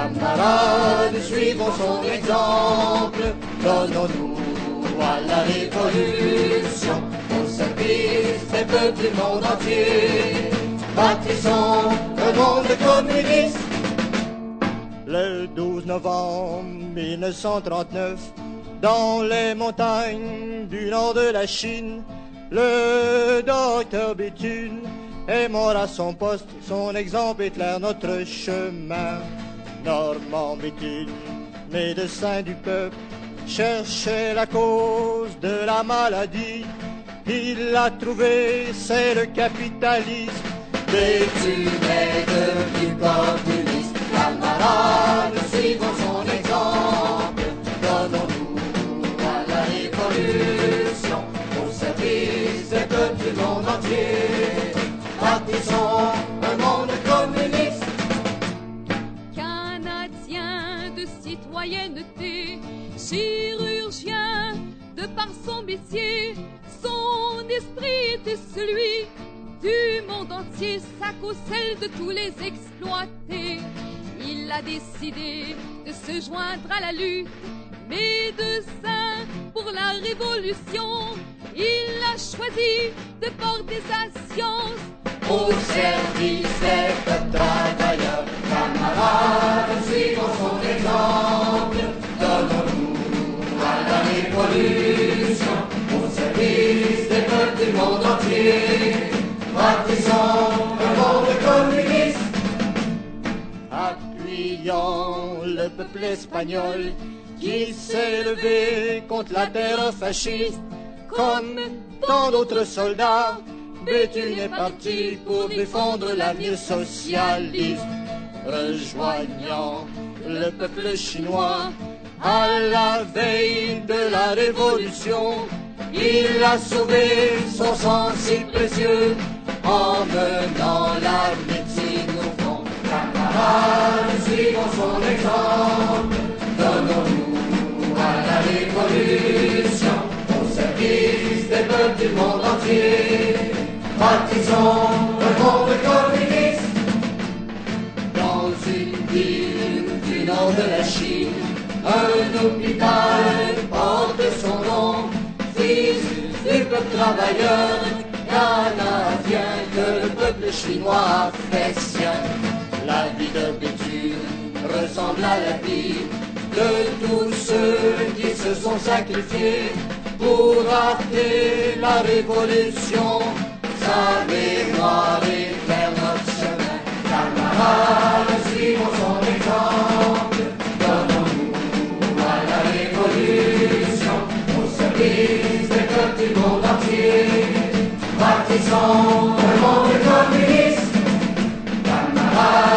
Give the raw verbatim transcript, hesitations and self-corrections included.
Camarades, suivons son exemple, donnons-nous à la révolution, au service des peuples du monde entier. Bâtissons un monde communiste. Le douze novembre mille neuf cent trente-neuf, dans les montagnes du nord de la Chine, le docteur Béthune est mort à son poste, son exemple éclaire notre chemin. Normand Béthune, médecin du peuple, cherchait la cause de la maladie. Il l'a trouvé, c'est le capitalisme. Béthune est devenu communiste. Camarades, suivons son exemple, donnons-nous à la révolution, au service des peuples du monde entier. Bâtissons un monde communiste. Canadien de citoyenneté, chirurgien de par son métier, son esprit était celui du monde entier, sa cause celle de tous les exploités. Il a décidé de se joindre à la lutte, médecin pour la révolution. Il a choisi de porter sa science au service des peuples travailleurs. Camarades, suivons son exemple, donnons-nous à la révolution, au service des peuples du monde entier. Bâtissons un monde communiste. Appuyant le peuple espagnol qui s'est levé contre la terre fasciste, comme tant d'autres soldats, Béthune est parti pour défendre l'avenir socialiste. Rejoignant le peuple chinois à la veille de la révolution, il a sauvé son sang si précieux en menant la médecine au fond. Camarades, suivons son exemple, donnons-nous à la révolution, au service des peuples du monde entier. Bâtissons un monde communiste. Dans une ville du nord de la Chine, un hôpital porte son nom, fils du peuple travailleur canadien que le peuple chinois a fait sien. La vie de Béthune ressemble à la vie de tous ceux qui se sont sacrifiés pour arrêter la révolution. Sa mémoire éclaire notre chemin. Camarades, suivons son exemple, donnons-nous à la révolution, au service des peuples du monde entier. Bâtissons un monde communiste. Camarades,